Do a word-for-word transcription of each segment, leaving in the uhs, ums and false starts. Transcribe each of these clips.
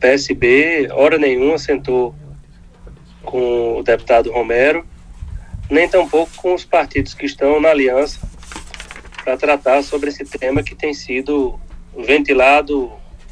P S B, hora nenhuma, sentou com o deputado Romero, nem tampouco com os partidos que estão na aliança para tratar sobre esse tema que tem sido ventilado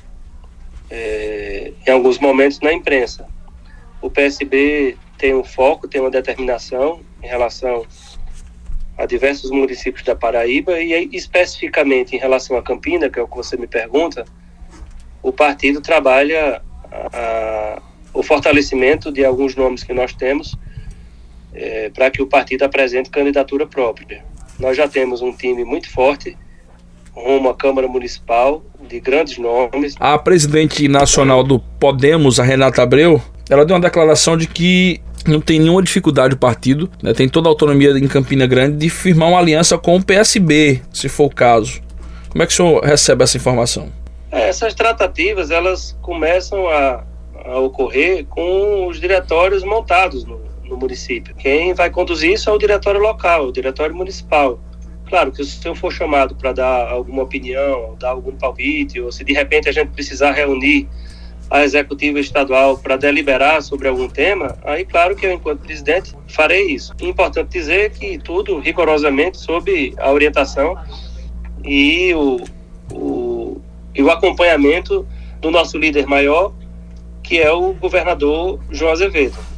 é, em alguns momentos na imprensa. O P S B tem um foco, tem uma determinação em relação a diversos municípios da Paraíba e especificamente em relação a Campina, que é o que você me pergunta, o partido trabalha a, o fortalecimento de alguns nomes que nós temos é, para que o partido apresente candidatura própria. Nós já temos um time muito forte rumo à Câmara Municipal, de grandes nomes. A presidente nacional do Podemos, a Renata Abreu, ela deu uma declaração de que não tem nenhuma dificuldade o partido, né, tem toda a autonomia em Campina Grande de firmar uma aliança com o P S B, se for o caso. Como é que o senhor recebe essa informação? É, essas tratativas, elas começam a, a ocorrer com os diretórios montados no, no município. Quem vai conduzir isso é o diretório local, o diretório municipal. Claro que se eu for chamado para dar alguma opinião, dar algum palpite, ou se de repente a gente precisar reunir a executiva estadual para deliberar sobre algum tema, aí claro que eu, enquanto presidente, farei isso. É importante dizer que tudo rigorosamente sob a orientação e o, o, e o acompanhamento do nosso líder maior, que é o governador João Azevedo.